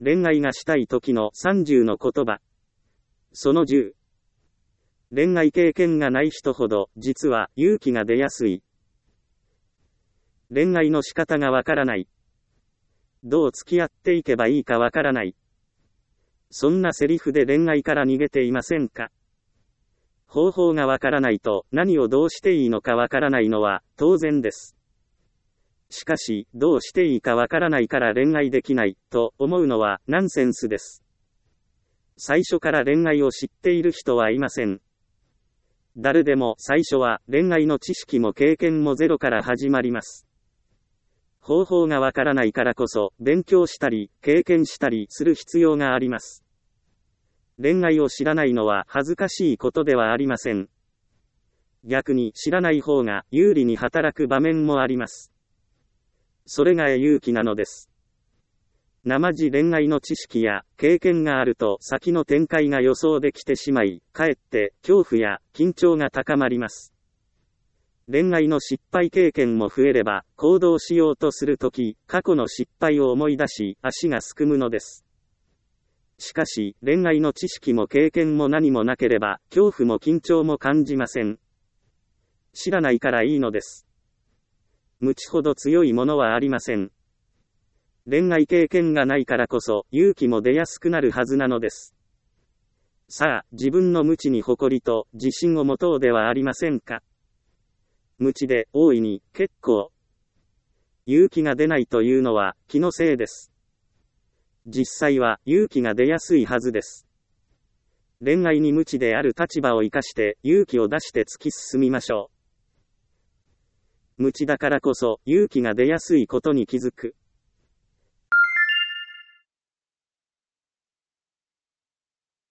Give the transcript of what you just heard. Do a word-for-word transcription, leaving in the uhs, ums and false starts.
恋愛がしたい時のさんじゅうの言葉。そのじゅう。恋愛経験がない人ほど、実は勇気が出やすい。恋愛の仕方がわからない。どう付き合っていけばいいかわからない。そんなセリフで恋愛から逃げていませんか？方法がわからないと何をどうしていいのかわからないのは当然です。しかし、どうしていいかわからないから恋愛できないと思うのはナンセンスです。最初から恋愛を知っている人はいません。誰でも最初は恋愛の知識も経験もゼロから始まります。方法がわからないからこそ勉強したり経験したりする必要があります。恋愛を知らないのは恥ずかしいことではありません。逆に知らない方が有利に働く場面もあります。それが勇気なのです。生地恋愛の知識や経験があると先の展開が予想できてしまい、かえって恐怖や緊張が高まります。恋愛の失敗経験も増えれば、行動しようとするとき、過去の失敗を思い出し、足がすくむのです。しかし、恋愛の知識も経験も何もなければ、恐怖も緊張も感じません。知らないからいいのです。無知ほど強いものはありません。恋愛経験がないからこそ、勇気も出やすくなるはずなのです。さあ、自分の無知に誇りと自信を持とうではありませんか。無知で大いに結構。勇気が出ないというのは気のせいです。実際は勇気が出やすいはずです。恋愛に無知である立場を生かして勇気を出して突き進みましょう。無知だからこそ勇気が出やすいことに気づく。